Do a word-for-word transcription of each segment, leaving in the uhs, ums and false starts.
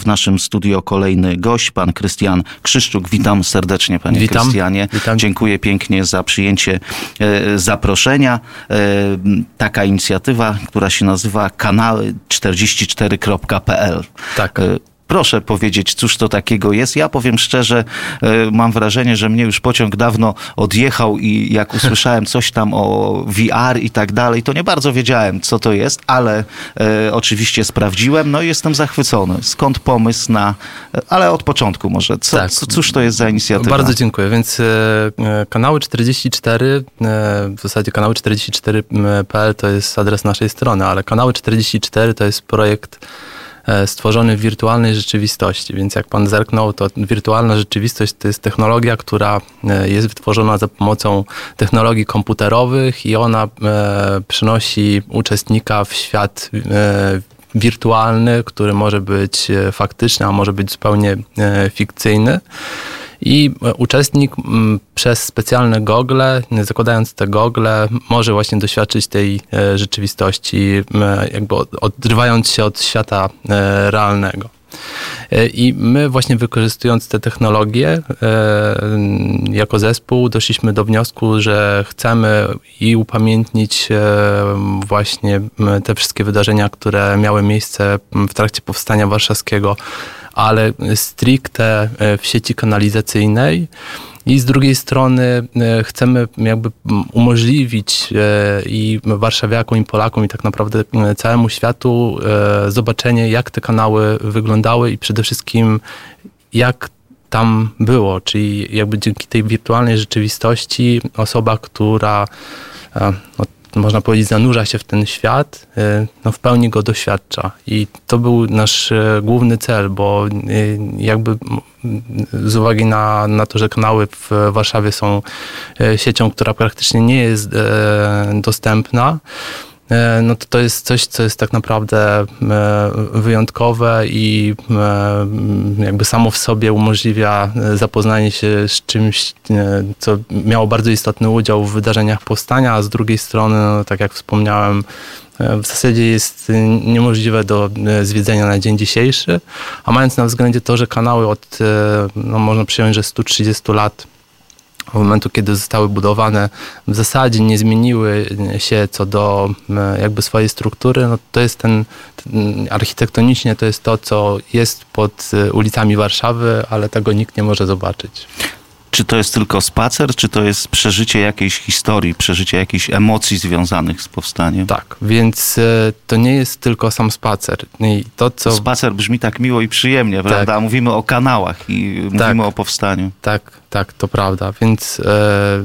W naszym studio kolejny gość, pan Krystian Krzyszczuk. Witam serdecznie, panie Witam. Krystianie. Witam. Dziękuję pięknie za przyjęcie e, zaproszenia. E, taka inicjatywa, która się nazywa kanały czterdzieści cztery kropka p l. Tak. E, Proszę powiedzieć, cóż to takiego jest. Ja powiem szczerze, mam wrażenie, że mnie już pociąg dawno odjechał i jak usłyszałem coś tam o V R i tak dalej, to nie bardzo wiedziałem, co to jest, ale e, oczywiście sprawdziłem, no i jestem zachwycony. Skąd pomysł na... Ale od początku może. Co, Tak. co, cóż to jest za inicjatywa? Bardzo dziękuję. Więc e, kanały czterdzieści cztery, e, w zasadzie kanały czterdzieści cztery kropka p l to jest adres naszej strony, ale kanały czterdzieści cztery to jest projekt stworzony w wirtualnej rzeczywistości, więc jak pan zerknął, to wirtualna rzeczywistość to jest technologia, która jest wytworzona za pomocą technologii komputerowych i ona e, przynosi uczestnika w świat e, wirtualny, który może być faktyczny, a może być zupełnie e, fikcyjny. I uczestnik przez specjalne gogle, zakładając te gogle, może właśnie doświadczyć tej rzeczywistości, jakby odrywając się od świata realnego. I my właśnie wykorzystując te technologie jako zespół doszliśmy do wniosku, że chcemy i upamiętnić właśnie te wszystkie wydarzenia, które miały miejsce w trakcie Powstania Warszawskiego, ale stricte w sieci kanalizacyjnej. I z drugiej strony chcemy jakby umożliwić i warszawiakom, i Polakom, i tak naprawdę całemu światu zobaczenie, jak te kanały wyglądały i przede wszystkim jak tam było, czyli jakby dzięki tej wirtualnej rzeczywistości osoba, która no, można powiedzieć, zanurza się w ten świat, no w pełni go doświadcza. I to był nasz główny cel, bo jakby z uwagi na, na to, że kanały w Warszawie są siecią, która praktycznie nie jest dostępna, no to to jest coś, co jest tak naprawdę wyjątkowe i jakby samo w sobie umożliwia zapoznanie się z czymś, co miało bardzo istotny udział w wydarzeniach powstania, a z drugiej strony, no, tak jak wspomniałem, w zasadzie jest niemożliwe do zwiedzenia na dzień dzisiejszy, a mając na względzie to, że kanały od, no można przyjąć, że sto trzydzieści lat w momentu, kiedy zostały budowane, w zasadzie nie zmieniły się co do jakby swojej struktury, no to jest ten, ten architektonicznie to jest to, co jest pod ulicami Warszawy, ale tego nikt nie może zobaczyć. Czy to jest tylko spacer, czy to jest przeżycie jakiejś historii, przeżycie jakichś emocji związanych z powstaniem? Tak, więc to nie jest tylko sam spacer. I to, co... Spacer brzmi tak miło i przyjemnie, tak. Prawda? Mówimy o kanałach i tak. Mówimy o powstaniu. Tak, tak, to prawda. Więc e,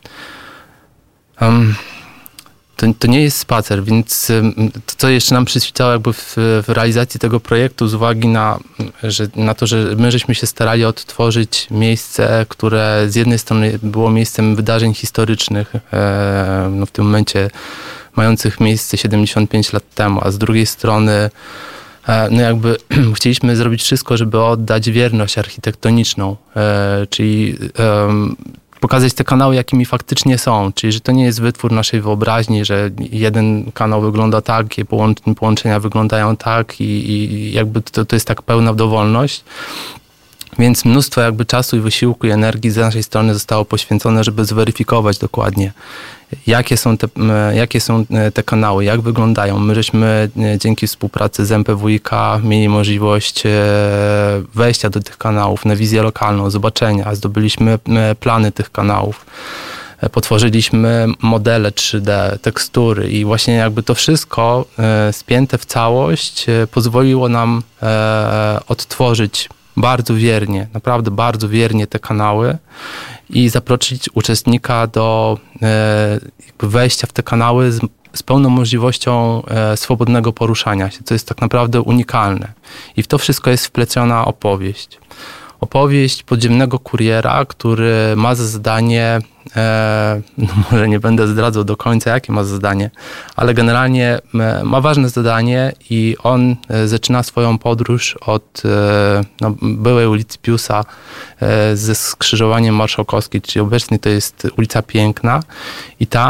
um, to, to nie jest spacer, więc to, co jeszcze nam przyświecało jakby w, w realizacji tego projektu z uwagi na, że, na to, że my żeśmy się starali odtworzyć miejsce, które z jednej strony było miejscem wydarzeń historycznych, e, no w tym momencie mających miejsce siedemdziesiąt pięć lat temu, a z drugiej strony e, no jakby chcieliśmy zrobić wszystko, żeby oddać wierność architektoniczną, e, czyli e, pokazać te kanały, jakimi faktycznie są, czyli że to nie jest wytwór naszej wyobraźni, że jeden kanał wygląda tak, połączenia wyglądają tak i, i jakby to, to jest tak pełna dowolność. Więc mnóstwo jakby czasu i wysiłku i energii z naszej strony zostało poświęcone, żeby zweryfikować dokładnie, jakie są te, jakie są te kanały, jak wyglądają. My żeśmy dzięki współpracy z M P W i K mieli możliwość wejścia do tych kanałów na wizję lokalną, zobaczenia, zdobyliśmy plany tych kanałów. Potworzyliśmy modele trzy D, tekstury i właśnie jakby to wszystko spięte w całość pozwoliło nam odtworzyć bardzo wiernie, naprawdę bardzo wiernie te kanały i zaprosić uczestnika do e, jakby wejścia w te kanały z, z pełną możliwością e, swobodnego poruszania się, co jest tak naprawdę unikalne. I w to wszystko jest wpleciona opowieść. Opowieść podziemnego kuriera, który ma za zadanie, e, no może nie będę zdradzał do końca, jakie ma zadanie, ale generalnie e, ma ważne zadanie i on e, zaczyna swoją podróż od e, no, byłej ulicy Piusa e, ze skrzyżowaniem Marszałkowskiej, czyli obecnie to jest ulica Piękna i tam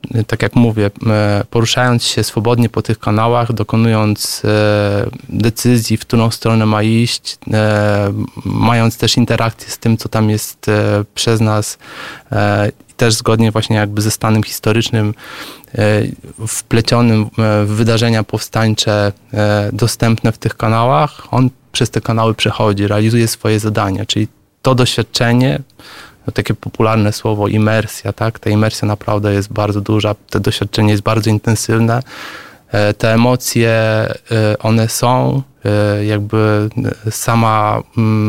tak jak mówię, poruszając się swobodnie po tych kanałach, dokonując decyzji, w którą stronę ma iść, mając też interakcję z tym, co tam jest przez nas i też zgodnie właśnie jakby ze stanem historycznym wplecionym w wydarzenia powstańcze dostępne w tych kanałach, on przez te kanały przechodzi, realizuje swoje zadania, czyli to doświadczenie, no takie popularne słowo imersja, tak? Ta imersja naprawdę jest bardzo duża, to doświadczenie jest bardzo intensywne. Te emocje, one są, jakby sama,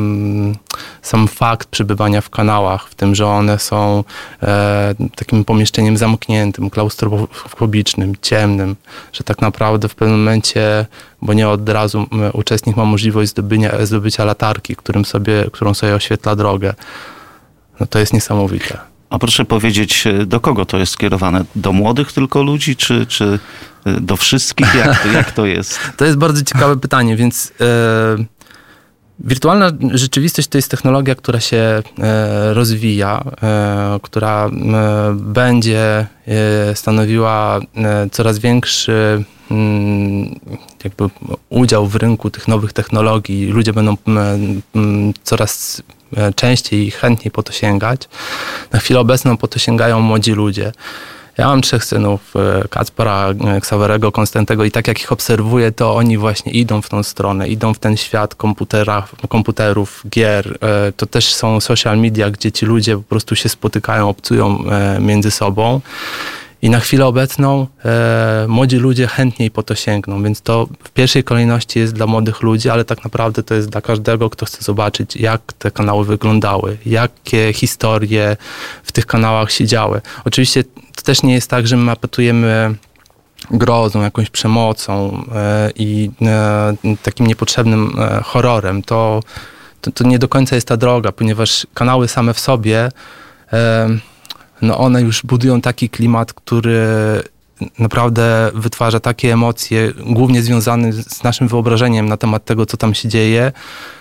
sam fakt przebywania w kanałach, w tym, że one są takim pomieszczeniem zamkniętym, klaustrofobicznym, ciemnym, że tak naprawdę w pewnym momencie, bo nie od razu uczestnik ma możliwość zdobycia, zdobycia latarki, którym sobie, którą sobie oświetla drogę. No to jest niesamowite. A proszę powiedzieć, do kogo to jest skierowane? Do młodych tylko ludzi, czy, czy do wszystkich? Jak to, jak to jest? To jest bardzo ciekawe pytanie, więc e, wirtualna rzeczywistość to jest technologia, która się e, rozwija, e, która e, będzie e, stanowiła e, coraz większy m, jakby udział w rynku tych nowych technologii. Ludzie będą m, m, coraz częściej i chętniej po to sięgać. Na chwilę obecną po to sięgają młodzi ludzie. Ja mam trzech synów, Kacpera, Ksawerego, Konstantego i tak jak ich obserwuję, to oni właśnie idą w tą stronę, idą w ten świat komputera, komputerów, gier. To też są social media, gdzie ci ludzie po prostu się spotykają, obcują między sobą. I na chwilę obecną e, młodzi ludzie chętniej po to sięgną, więc to w pierwszej kolejności jest dla młodych ludzi, ale tak naprawdę to jest dla każdego, kto chce zobaczyć, jak te kanały wyglądały, jakie historie w tych kanałach się działy. Oczywiście to też nie jest tak, że my apetujemy grozą, jakąś przemocą e, i e, takim niepotrzebnym e, horrorem. To, to, to nie do końca jest ta droga, ponieważ kanały same w sobie e, no one już budują taki klimat, który naprawdę wytwarza takie emocje, głównie związane z naszym wyobrażeniem na temat tego, co tam się dzieje,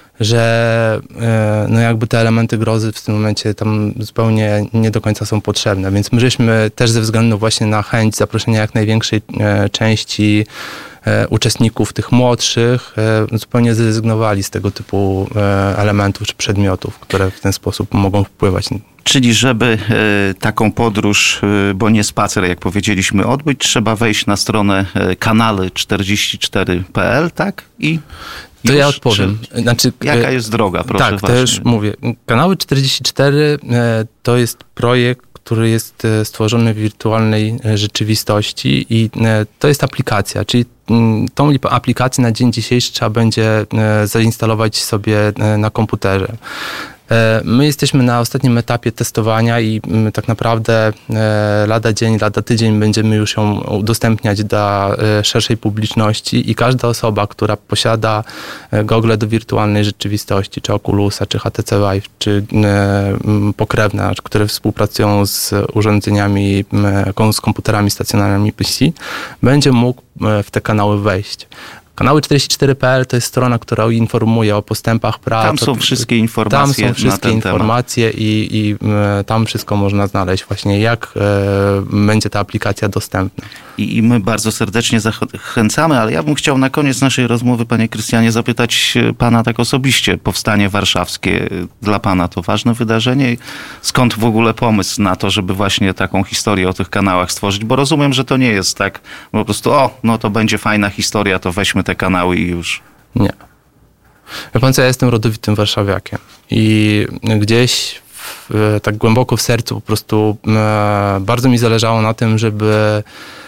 że no jakby te elementy grozy w tym momencie tam zupełnie nie do końca są potrzebne. Więc my żeśmy też ze względu właśnie na chęć zaproszenia jak największej części uczestników tych młodszych zupełnie zrezygnowali z tego typu elementów czy przedmiotów, które w ten sposób mogą wpływać. Czyli żeby e, taką podróż, e, bo nie spacer, jak powiedzieliśmy, odbyć, trzeba wejść na stronę e, kanały czterdzieści cztery kropka p l, tak? I to już, ja odpowiem. Czy, znaczy, jaka jest droga, proszę tak, właśnie. To już mówię. Kanały czterdzieści cztery e, to jest projekt, który jest e, stworzony w wirtualnej e, rzeczywistości i e, to jest aplikacja, czyli m, tą aplikację na dzień dzisiejszy trzeba będzie e, zainstalować sobie e, na komputerze. My jesteśmy na ostatnim etapie testowania i tak naprawdę lada dzień, lada tydzień będziemy już ją udostępniać dla szerszej publiczności i każda osoba, która posiada gogle do wirtualnej rzeczywistości, czy Oculusa, czy H T C Vive, czy pokrewne, które współpracują z urządzeniami, z komputerami stacjonarnymi P C, będzie mógł w te kanały wejść. Kanały czterdzieści cztery kropka p l to jest strona, która informuje o postępach prac. Tam są wszystkie informacje. Tam są wszystkie na ten informacje i, i tam wszystko można znaleźć właśnie, jak e, będzie ta aplikacja dostępna. I, I my bardzo serdecznie zachęcamy, ale ja bym chciał na koniec naszej rozmowy, panie Krystianie, zapytać pana tak osobiście. Powstanie warszawskie dla pana to ważne wydarzenie? Skąd w ogóle pomysł na to, żeby właśnie taką historię o tych kanałach stworzyć? Bo rozumiem, że to nie jest tak po prostu, o, no to będzie fajna historia, to weźmy te kanały i już. Nie. Wie pan co, ja jestem rodowitym warszawiakiem i gdzieś w, tak głęboko w sercu po prostu e, bardzo mi zależało na tym, żeby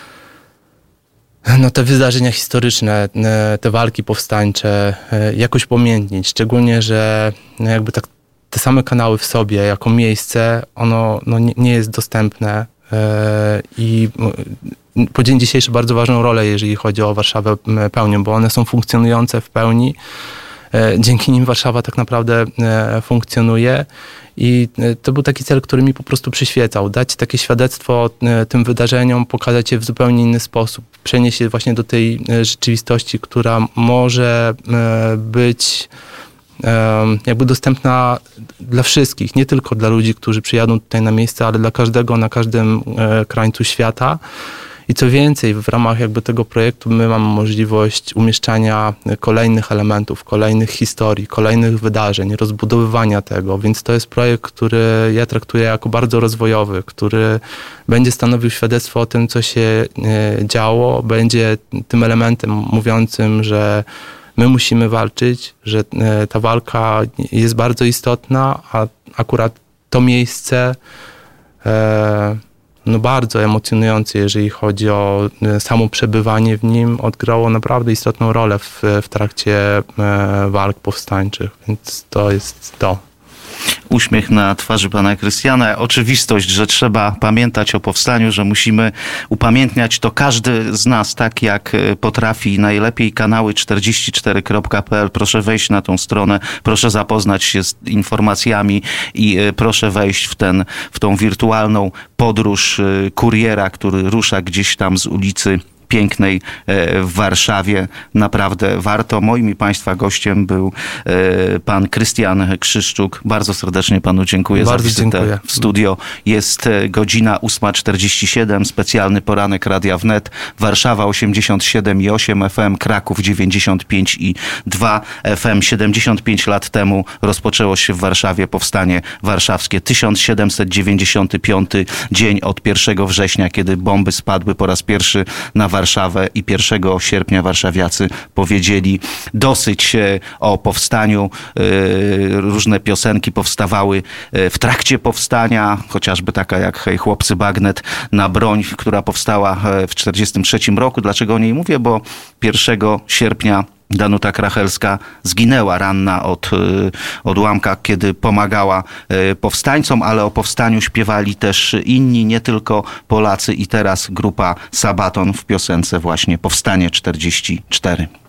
no, te wydarzenia historyczne, e, te walki powstańcze e, jakoś upamiętnić. Szczególnie, że no, jakby tak te same kanały w sobie jako miejsce, ono no, nie, nie jest dostępne e, i po dzień dzisiejszy bardzo ważną rolę, jeżeli chodzi o Warszawę, pełnią, bo one są funkcjonujące w pełni. Dzięki nim Warszawa tak naprawdę funkcjonuje i to był taki cel, który mi po prostu przyświecał. Dać takie świadectwo tym wydarzeniom, pokazać je w zupełnie inny sposób. Przenieść je właśnie do tej rzeczywistości, która może być jakby dostępna dla wszystkich, nie tylko dla ludzi, którzy przyjadą tutaj na miejsce, ale dla każdego na każdym krańcu świata. I co więcej, w ramach jakby tego projektu my mamy możliwość umieszczania kolejnych elementów, kolejnych historii, kolejnych wydarzeń, rozbudowywania tego, więc to jest projekt, który ja traktuję jako bardzo rozwojowy, który będzie stanowił świadectwo o tym, co się działo, będzie tym elementem mówiącym, że my musimy walczyć, że ta walka jest bardzo istotna, a akurat to miejsce no bardzo emocjonujące, jeżeli chodzi o samo przebywanie w nim, odgrało naprawdę istotną rolę w, w trakcie walk powstańczych, więc to jest to. Uśmiech na twarzy pana Krystiana, oczywistość, że trzeba pamiętać o powstaniu, że musimy upamiętniać to każdy z nas tak jak potrafi. Najlepiej kanały czterdzieści cztery kropka p l. Proszę wejść na tą stronę, proszę zapoznać się z informacjami i proszę wejść w, ten, w tą wirtualną podróż kuriera, który rusza gdzieś tam z ulicy Pięknej w Warszawie. Naprawdę warto. Moim i państwa gościem był pan Krystian Krzyszczuk. Bardzo serdecznie panu dziękuję Bardzo za wizytę dziękuję. w studio. Jest godzina ósma czterdzieści siedem. Specjalny poranek Radia Wnet. Warszawa osiemdziesiąt siedem i osiem F M, Kraków dziewięćdziesiąt pięć i dwa F M. siedemdziesiąt pięć lat temu rozpoczęło się w Warszawie powstanie warszawskie. tysiąc siedemset dziewięćdziesiąty piąty dzień od pierwszego września, kiedy bomby spadły po raz pierwszy na Warszawę. Warszawę i pierwszego sierpnia warszawiacy powiedzieli dosyć o powstaniu. Różne piosenki powstawały w trakcie powstania, chociażby taka jak Hej chłopcy bagnet na broń, która powstała w czterdziestym trzecim roku. Dlaczego o niej mówię? Bo pierwszego sierpnia Danuta Krachelska zginęła ranna od odłamka, kiedy pomagała powstańcom, ale o powstaniu śpiewali też inni, nie tylko Polacy i teraz grupa Sabaton w piosence właśnie Powstanie czterdzieści cztery.